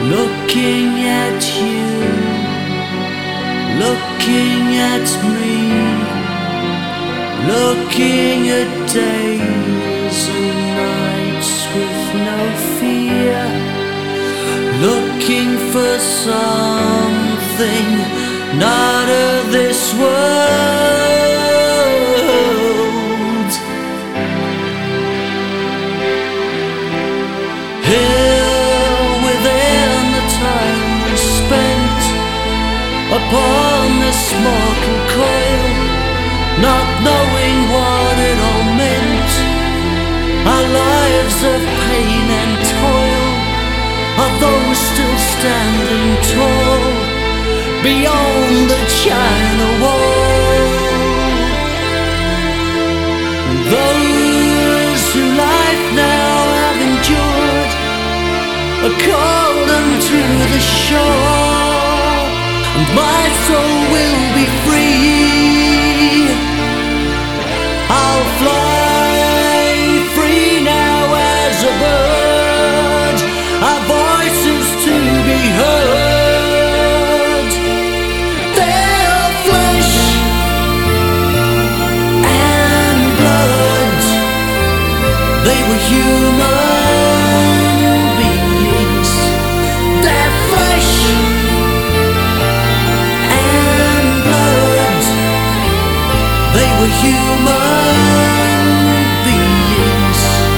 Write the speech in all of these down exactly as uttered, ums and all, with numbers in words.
Looking at you, looking at me, looking at days and nights with no fear, looking for something not of this world. Here within the time we spent upon this mortal coil, not knowing what it all meant, our lives of pain and toil, are those still standing tall beyond the China wall. Those who life now have endured are called unto the shore, and my soul will be free. I'll fly free now as a bird, our voices to be heard. They're flesh and blood, they were human beings. They're flesh and blood, they were human beings.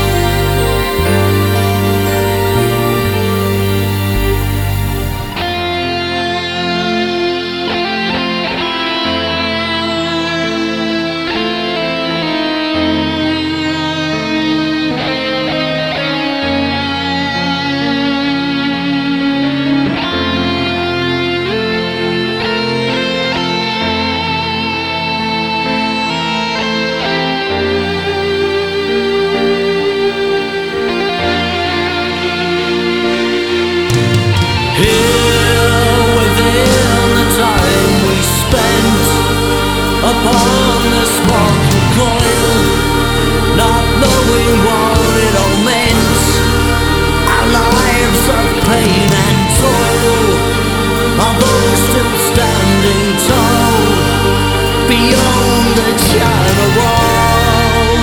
Upon this mortal coil, not knowing what it all meant, our lives of pain and toil, are those still standing tall beyond the China wall.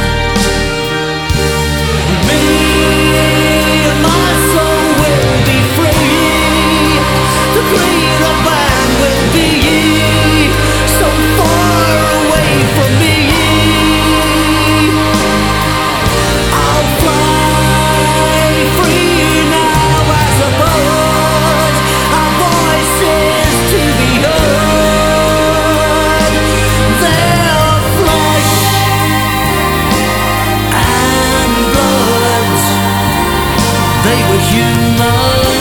Me and my soul will be free, the greater man will be so far away from me. I'll fly free now as a bird, our voices to be heard. They're flesh and blood, they were human